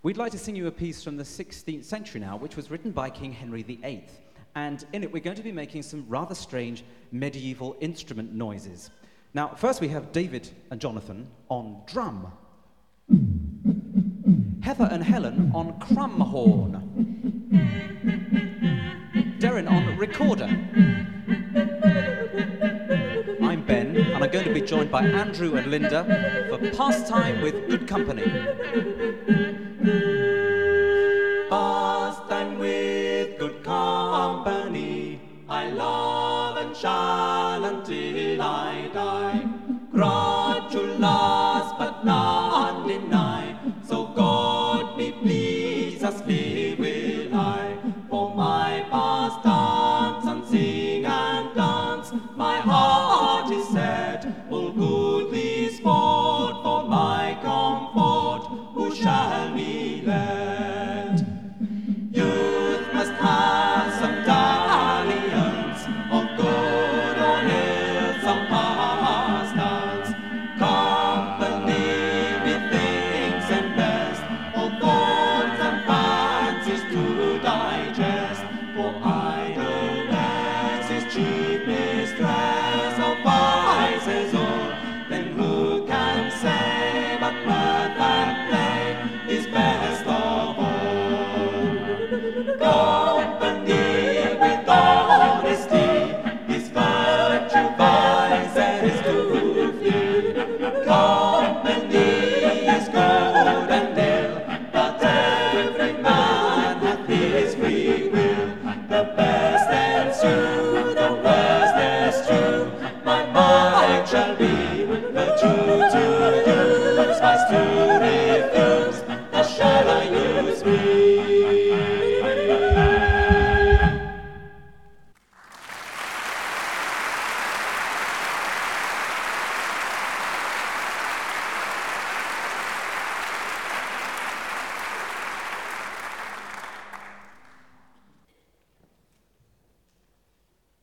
We'd like to sing you a piece from the 16th century now, which was written by King Henry VIII. And in it, we're going to be making some rather strange medieval instrument noises. Now, first we have David and Jonathan on drum. Heather and Helen on crumhorn. Darren on recorder. I'm Ben, and I'm going to be joined by Andrew and Linda for Pastime with Good Company. Pastime with good company, I love and shall until I die. Gratulous but none deny, so God be pleased us live.